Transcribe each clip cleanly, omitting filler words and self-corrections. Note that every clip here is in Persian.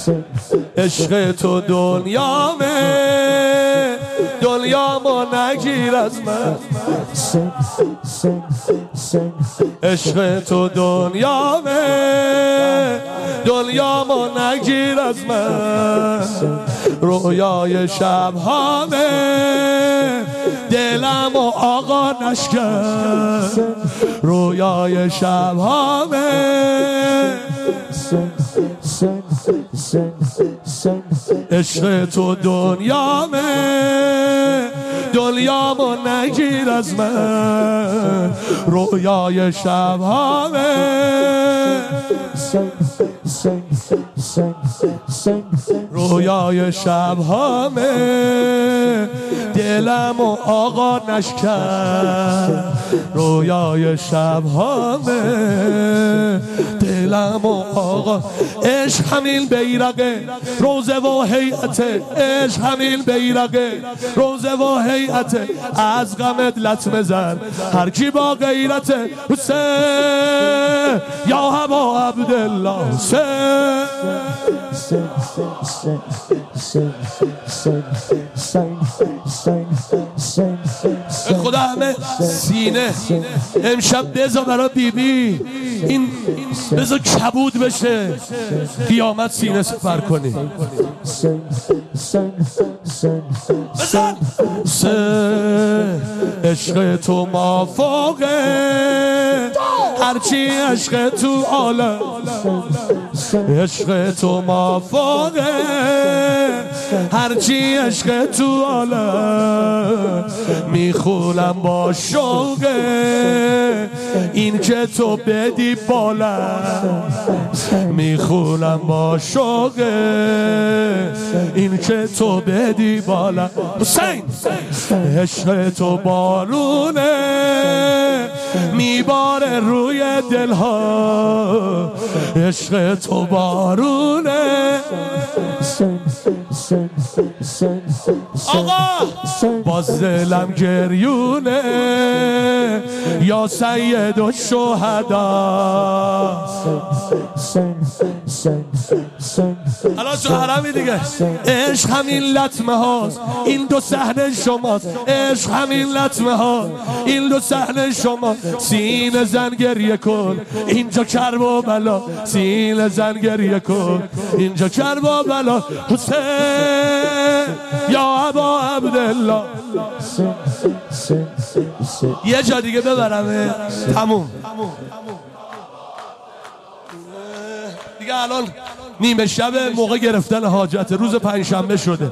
عشق تو دنیامه، دنیامو نگیر از من. عشق تو دنیامه، دنیامو نگیر از من. رویای شبهامه، دلمو آقا نشکن. رویای شبهامه، عشق تو دنیامه، دنیامو نگیر از من. رویای شبهامه، رویای شبهامه، دلمو آقا نشکن. رویای شبهامه، دلمو آقا. عشق همین بیرقه روزه و هیئته، عشق همین بیرقه روزه و هیئته. از غمت لطمه زن هر کی با غیرته. حسین یا ابا عبدالله حسین. خدا همه سینه امشب بذار برای بیبی، این بذار کبود بشه، قیامت سینه سپر کنی. بزن عشق تو مافوقه، هرچی عشق تو عالم. عشق تو مافوقه، هرچی عشق تو عالم. میخونم با شوقه این که تو بدی بالا. میخونم با شوقه این که تو بدی بالا. حسین عشق تو بارونه، میباره روی دلها. عشق تو بارونه آقا، باز دلم گریونه. یا سید الشهدا. الان تو حرمی دیگه. عشق همین لطمه هاست، این دو صحنه شماست. عشق همین لطمه ها، این دو صحنه شما. سینه زن گریه کن اینجا کرب و بلا. سینه زن گریه کن اینجا کرب و بلا. حسین یا ابا عبدالله. یه جا دیگه ببرم تموم دیگه. الان نیمه شب، موقع گرفتن حاجت، روز پنجشنبه شده.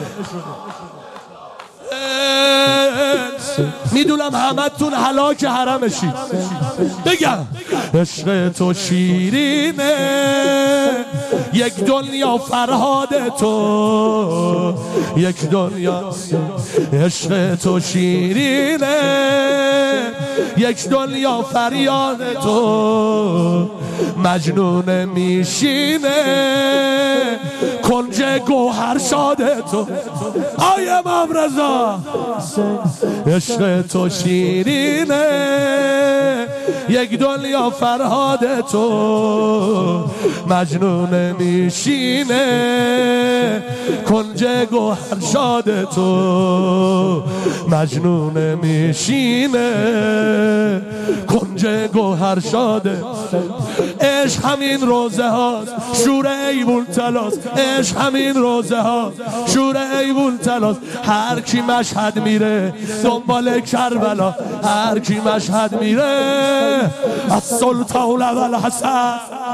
میدونم همتون هلاک حرمشید. بگم عشق تو شیرینه، یک دنیا فرهاد تو. یک دنیا عشق تو شیرینه، یک دنیا فریاد تو. مجنون میشینه کنج گوهر شاد تو. آیه امام رضا عشق تو شیرینه، یک دنیا فرهاد تو. مجنون میشینه کنج گوهر شاد تو. مجنون میشینه کنج گوهر شاده. عشق همین روزه هاست، شور ایوون تلاست. عشق همین روزه ها، شور ایوون تلاست. هر کی مشهد میره دنبال کربلا. هر کی مشهد میره از سلطان والحسن.